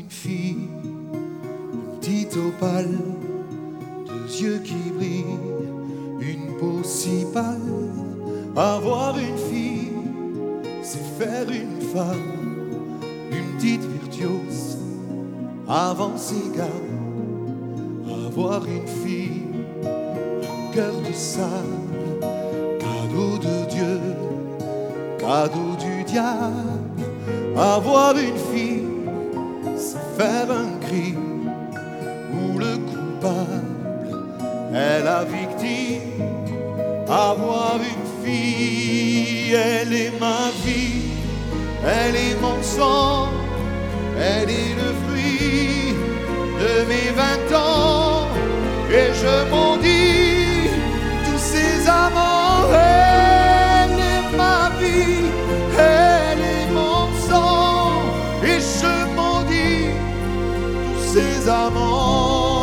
une fille, une petite opale, deux yeux qui brillent, une peau si pâle. Avoir une fille, c'est faire une femme, une petite virtuose, avant ses gammes. Avoir une fille, un cœur de sable, cadeau de Dieu, cadeau du diable. Avoir une fille, c'est faire un crime où le coupable est la victime. Avoir une fille, elle est ma vie, elle est mon sang, elle est le fruit de mes 20 ans. Et je maudis tous ces amants. Elle est ma vie, elle est mon sang. Et je maudis tous ces amants.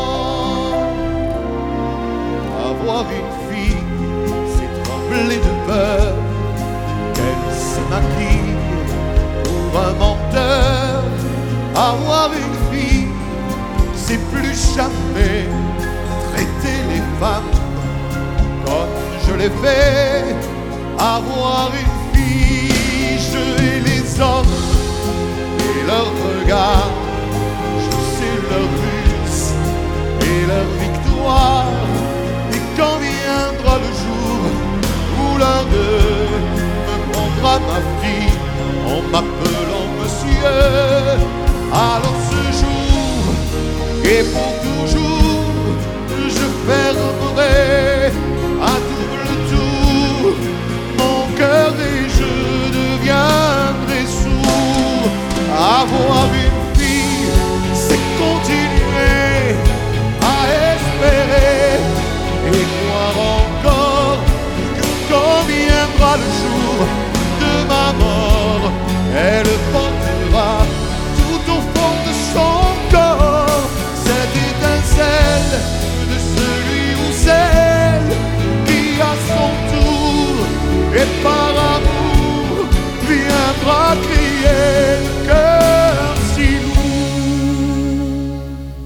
Avoir une fille, c'est trembler de peur qu'elle se maquille pour un menteur. Avoir une fille, c'est plus jamais traiter les femmes comme je l'ai fait. Avoir une fille, je hais les hommes et leurs regards, je sais leur ruse et leur victoire. Et quand viendra le jour où l'un d'eux me prendra ma fille en m'appelant monsieur, alors ce jour et pour toujours, je fermerai à double tour mon cœur et je deviendrai sourd. Avoir une fille, c'est continuer à espérer et croire encore que quand viendra le jour de ma mort, elle portera tout au fond de son corps cette étincelle de celui ou celle qui à son tour et par amour viendra crier le cœur si lourd.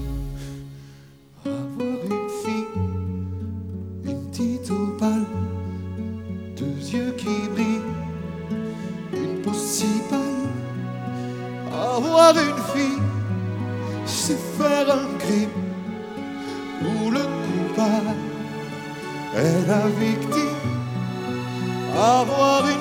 Avoir une fille, une petite opale, deux yeux qui brillent, une peau si pâle. Avoir une fille, c'est faire un crime où le coupable est la victime. Avoir